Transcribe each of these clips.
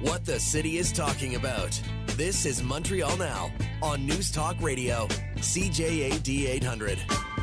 What the city is talking about. This is Montreal Now on News Talk Radio, CJAD 800.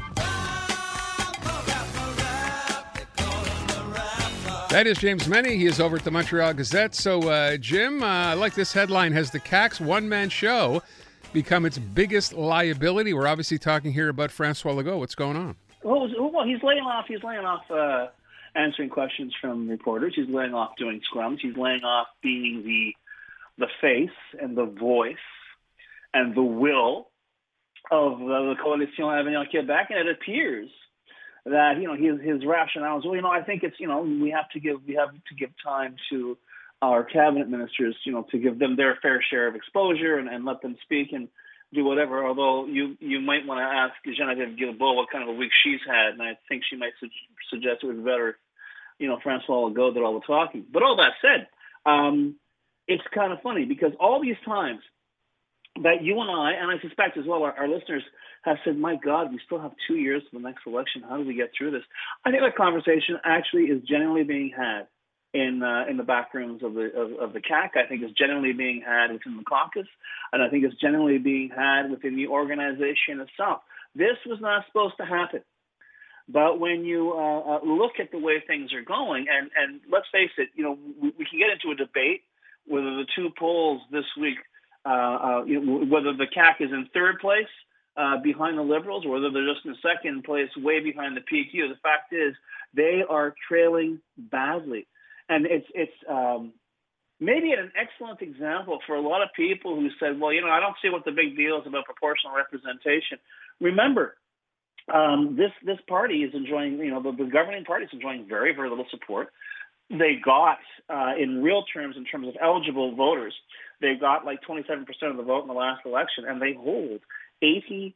That is James Meny. He is over at the Montreal Gazette. So, Jim, I like this headline. Has the CAQ's one-man show become its biggest liability? We're obviously talking here about Francois Legault. What's going on? Well, he's laying off answering questions from reporters. He's laying off doing scrums. He's laying off being the face and the voice and the will of the Coalition Avenir Québec. And it appears that his rationale is, I think it's we have to give time to our cabinet ministers to give them their fair share of exposure and let them speak and do whatever. Although you might want to ask Geneviève Guilbeault what kind of a week she's had, and I think she might suggest it was better Francois Legault did all the talking. But all that said, it's kind of funny because all these times that you and I suspect as well our listeners have said, my God, we still have 2 years to the next election. How do we get through this? I think that conversation actually is genuinely being had in the back rooms of the CAQ. I think it's genuinely being had within the caucus, and I think it's genuinely being had within the organization itself. This was not supposed to happen. But when you look at the way things are going, and let's face it, we can get into a debate whether the two polls this week, whether the CAQ is in third place behind the Liberals, or whether they're just in second place way behind the PQ. The fact is they are trailing badly. And it's maybe an excellent example for a lot of people who said, well, I don't see what the big deal is about proportional representation. Remember, this party is enjoying, the governing party is enjoying very, very little support. They got, in real terms, in terms of eligible voters, they got like 27% of the vote in the last election, and they hold 89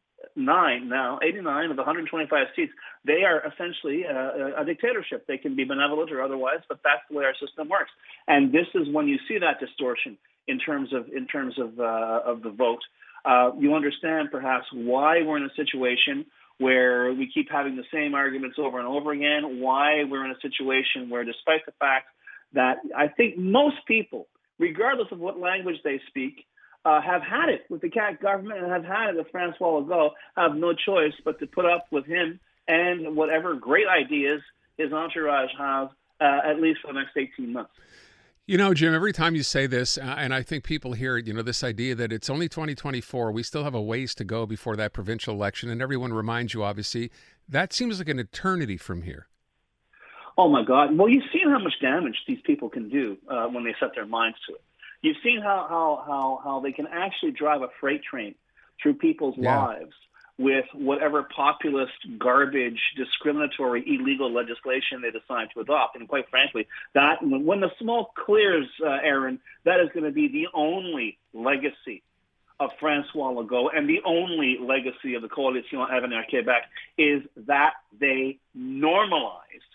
of the 125 seats. They are essentially a dictatorship. They can be benevolent or otherwise, but that's the way our system works. And this is when you see that distortion in terms of the vote. You understand perhaps why we're in a situation where we keep having the same arguments over and over again, why we're in a situation where, despite the fact that I think most people, regardless of what language they speak, have had it with the CAQ government and have had it with Francois Legault, have no choice but to put up with him and whatever great ideas his entourage has, at least for the next 18 months. Jim, every time you say this, and I think people hear, this idea that it's only 2024, we still have a ways to go before that provincial election, and everyone reminds you, obviously, that seems like an eternity from here. Oh, my God. Well, you've seen how much damage these people can do when they set their minds to it. You've seen how they can actually drive a freight train through people's lives with whatever populist, garbage, discriminatory, illegal legislation they decide to adopt. And quite frankly, that when the smoke clears, Aaron, that is going to be the only legacy of Francois Legault and the only legacy of the Coalition Avenir Québec is that they normalized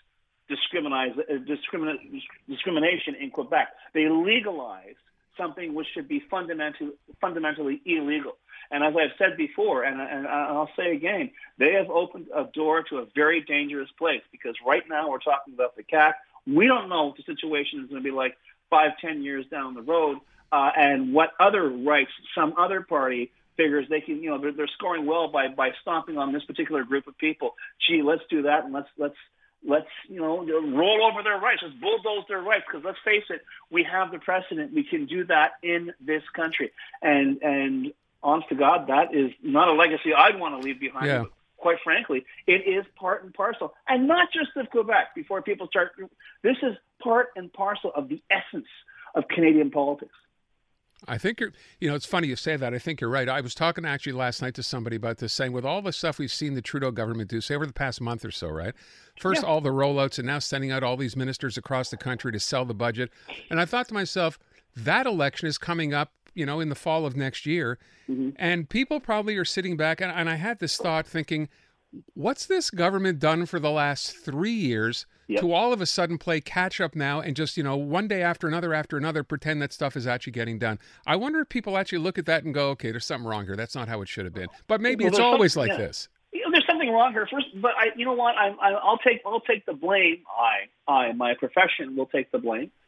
discrimination in Quebec. They legalized something which should be fundamentally illegal. And as I've said before, and I'll say again, they have opened a door to a very dangerous place because right now we're talking about the CAQ. We don't know what the situation is going to be like 5-10 years down the road, and what other rights some other party figures they can. They're scoring well by stomping on this particular group of people. Gee, let's do that, and let's roll over their rights. Let's bulldoze their rights because let's face it, we have the precedent. We can do that in this country, and honest to God, that is not a legacy I'd want to leave behind. Yeah. But quite frankly, it is part and parcel, and not just of Quebec. Before people start, this is part and parcel of the essence of Canadian politics. I think it's funny you say that. I think you're right. I was talking actually last night to somebody about this, saying with all the stuff we've seen the Trudeau government do, say over the past month or so, right? First, all the rollouts, and now sending out all these ministers across the country to sell the budget. And I thought to myself, that election is coming up, in the fall of next year. Mm-hmm. And people probably are sitting back, and I had this thought thinking, what's this government done for the last 3 years to all of a sudden play catch up now and just, one day after another, pretend that stuff is actually getting done? I wonder if people actually look at that and go, okay, there's something wrong here. That's not how it should have been. But maybe it's always like this. There's something wrong here. First, but you know what? I'll take the blame. My profession will take the blame.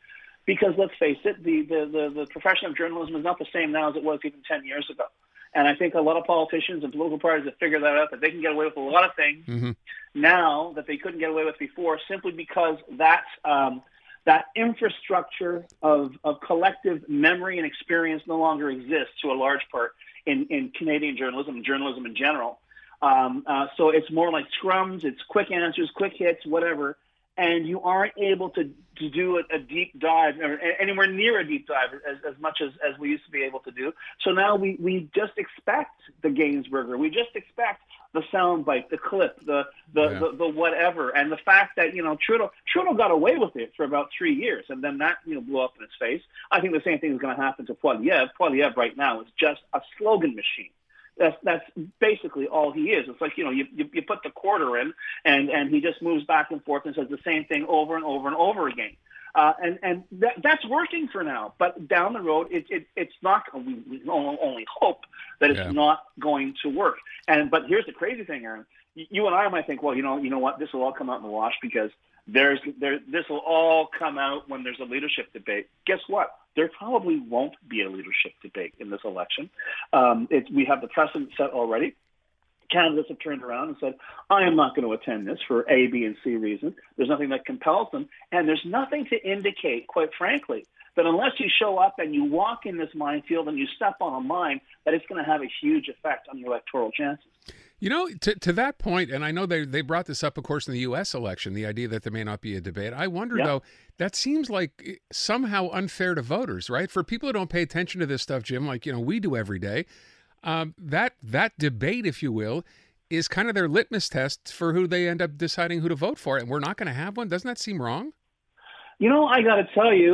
Because let's face it, the profession of journalism is not the same now as it was even 10 years ago. And I think a lot of politicians and political parties have figured that out, that they can get away with a lot of things now that they couldn't get away with before, simply because that infrastructure of collective memory and experience no longer exists to a large part in Canadian journalism and journalism in general. So it's more like scrums, it's quick answers, quick hits, whatever, and you aren't able to do a deep dive or anywhere near a deep dive as much as we used to be able to do. So now we just expect the Gainsburger, we just expect the soundbite, the clip, the whatever, and the fact that Trudeau got away with it for about 3 years, and then that blew up in his face. I think the same thing is going to happen to Poilievre. Poilievre right now is just a slogan machine. That's basically all he is. It's like, you put the quarter in and he just moves back and forth and says the same thing over and over and over again. And that's working for now. But down the road, it's not. We only hope that it's not going to work. But here's the crazy thing, Aaron. You and I might think, well, you know what, this will all come out in the wash because this will all come out when there's a leadership debate. Guess what? There probably won't be a leadership debate in this election. We have the precedent set already. Candidates have turned around and said, I am not going to attend this for A, B, and C reasons. There's nothing that compels them. And there's nothing to indicate, quite frankly, that unless you show up and you walk in this minefield and you step on a mine, that it's going to have a huge effect on your electoral chances. To that point, and I know they brought this up, of course, in the U.S. election, the idea that there may not be a debate. I wonder, though, that seems like somehow unfair to voters, right? For people who don't pay attention to this stuff, Jim, like we do every day, that debate, if you will, is kind of their litmus test for who they end up deciding who to vote for, and we're not going to have one. Doesn't that seem wrong? I got to tell you,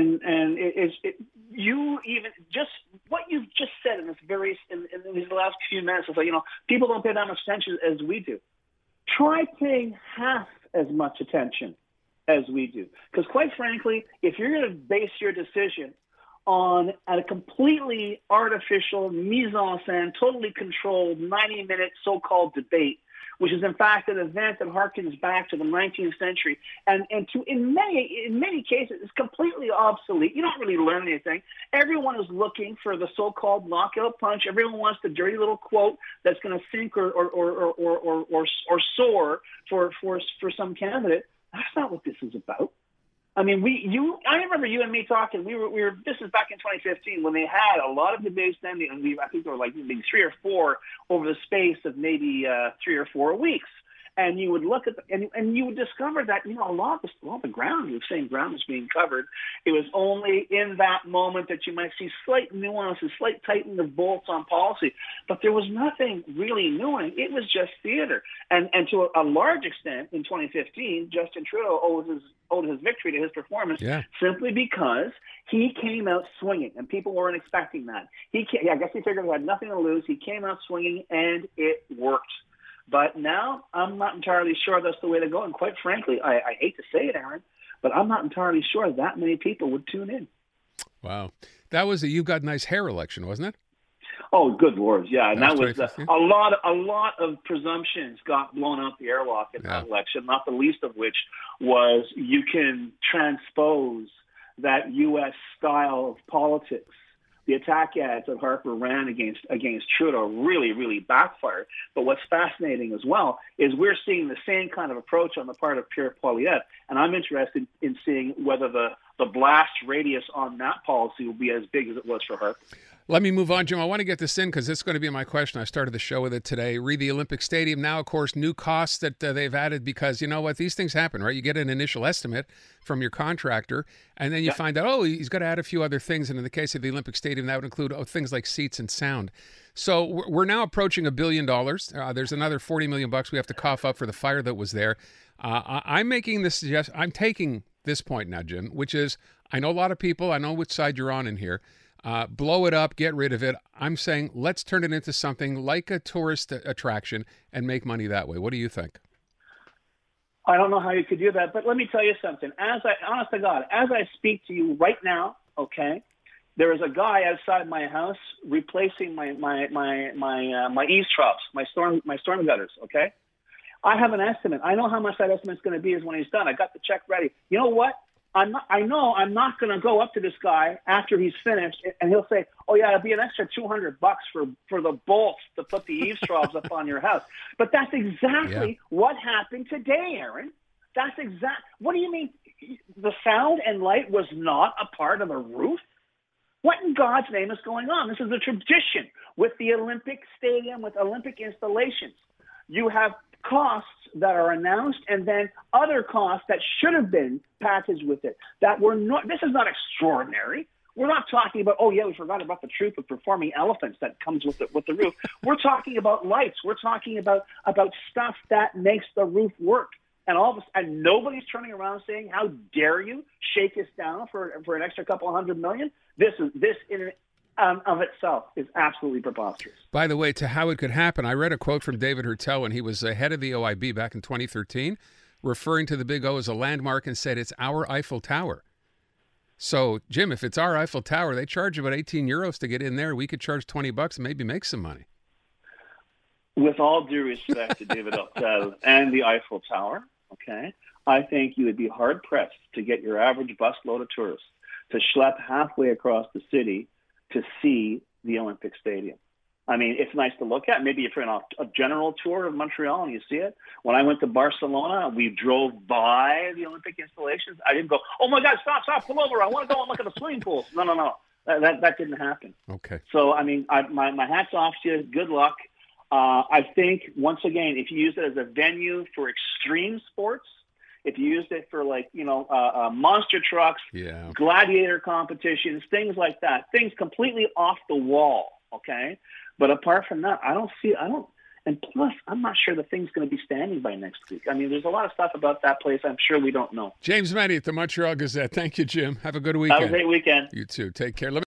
you even just what you've just said in these last few minutes is like, people don't pay that much attention as we do. Try paying half as much attention as we do. Because quite frankly, if you're going to base your decision on a completely artificial, mise-en-scène, totally controlled 90-minute so-called debate, which is in fact an event that harkens back to the 19th century, and in many cases is completely obsolete. You don't really learn anything. Everyone is looking for the so-called knockout punch. Everyone wants the dirty little quote that's going to sink or soar for some candidate. That's not what this is about. I mean, I remember you and me talking. We were. This is back in 2015 when they had a lot of debates. Then, I think there were like maybe 3 or 4 over the space of maybe 3 or 4 weeks. And you would look at and you would discover that a lot of the ground, the same ground was being covered. It was only in that moment that you might see slight nuances, slight tightening of bolts on policy, but there was nothing really new. It was just theater. And to a large extent, in 2015, Justin Trudeau owed his victory to his performance simply because he came out swinging, and people weren't expecting that. I guess he figured he had nothing to lose. He came out swinging, and it worked. But now I'm not entirely sure that's the way to go. And quite frankly, I hate to say it, Aaron, but I'm not entirely sure that many people would tune in. Wow. That was a You Got Nice Hair election, wasn't it? Oh, good Lord. Yeah. And that was a lot of presumptions got blown out the airlock in that election, not the least of which was you can transpose that U.S. style of politics. The attack ads that Harper ran against Trudeau really, really backfired. But what's fascinating as well is we're seeing the same kind of approach on the part of Pierre Poilievre, and I'm interested in seeing whether the blast radius on that policy will be as big as it was for Harper. Let me move on, Jim. I want to get this in because this is going to be my question. I started the show with it today. Read the Olympic Stadium. Now, of course, new costs that they've added because you know what? These things happen, right? You get an initial estimate from your contractor, and then you find out, he's got to add a few other things. And in the case of the Olympic Stadium, that would include things like seats and sound. So we're now approaching $1 billion. There's another $40 million we have to cough up for the fire that was there. I'm making this suggestion. I'm taking this point now, Jim, which is I know a lot of people. I know which side you're on in here. Blow it up, get rid of it. I'm saying let's turn it into something like a tourist attraction and make money that way. What do you think? I don't know how you could do that, but let me tell you something. Honest to God, as I speak to you right now, okay, there is a guy outside my house replacing my eaves troughs, my storm gutters. Okay, I have an estimate. I know how much that estimate's going to be is when he's done. I got the check ready. You know what? I know I'm not going to go up to this guy after he's finished, and he'll say, "Oh yeah, it'll be an extra $200 for the bolts to put the eavesdrops up on your house." But that's exactly what happened today, Aaron. That's What do you mean? The sound and light was not a part of the roof? What in God's name is going on? This is a tradition with the Olympic Stadium, with Olympic installations. You have costs that are announced and then other costs that should have been packaged with it that were not. This is not extraordinary. We're not talking about, oh yeah, we forgot about the troop of performing elephants that comes with the roof. We're talking about lights. We're talking about stuff that makes the roof work. And nobody's turning around saying, "How dare you shake us down for an extra couple $100 million?" This in of itself is absolutely preposterous. By the way, to how it could happen, I read a quote from David Hertel when he was head of the OIB back in 2013, referring to the Big O as a landmark and said it's our Eiffel Tower. So, Jim, if it's our Eiffel Tower, they charge about €18 to get in there. We could charge $20 and maybe make some money. With all due respect to David Hertel and the Eiffel Tower, okay, I think you would be hard-pressed to get your average busload of tourists to schlep halfway across the city to see the Olympic Stadium. I mean, it's nice to look at. Maybe if you're on a general tour of Montreal and you see it. When I went to Barcelona, we drove by the Olympic installations. I didn't go, "Oh my God, stop, pull over. I want to go and look at the swimming pools." No. That didn't happen. Okay. So, I mean, my hat's off to you. Good luck. I think, once again, if you use it as a venue for extreme sports, if you used it for monster trucks, gladiator competitions, things like that, things completely off the wall, okay? But apart from that, and plus, I'm not sure the thing's going to be standing by next week. I mean, there's a lot of stuff about that place I'm sure we don't know. James Matty at the Montreal Gazette. Thank you, Jim. Have a good weekend. Have a great weekend. You too. Take care.